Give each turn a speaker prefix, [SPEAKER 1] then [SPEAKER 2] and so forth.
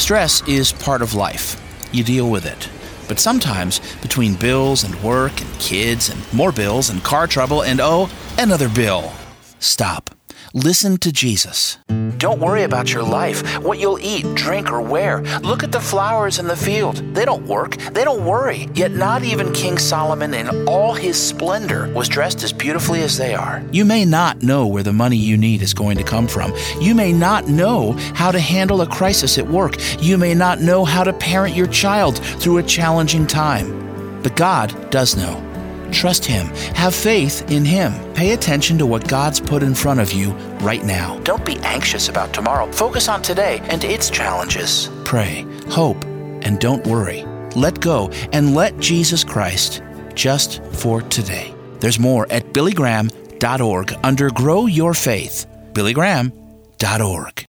[SPEAKER 1] Stress is part of life. You deal with it. But sometimes, between bills and work and kids and more bills and car trouble and, another bill. Stop. Listen to Jesus. Don't worry about your life, what you'll eat, drink, or wear. Look at the flowers in the field. They don't work. They don't worry. Yet not even King Solomon in all his splendor was dressed as beautifully as they are. You may not know where the money you need is going to come from. You may not know how to handle a crisis at work. You may not know how to parent your child through a challenging time. But God does know. Trust Him. Have faith in Him. Pay attention to what God's put in front of you right now. Don't be anxious about tomorrow. Focus on today and its challenges. Pray, hope, and don't worry. Let go and let Jesus Christ just for today. There's more at billygraham.org under Grow Your Faith. billygraham.org.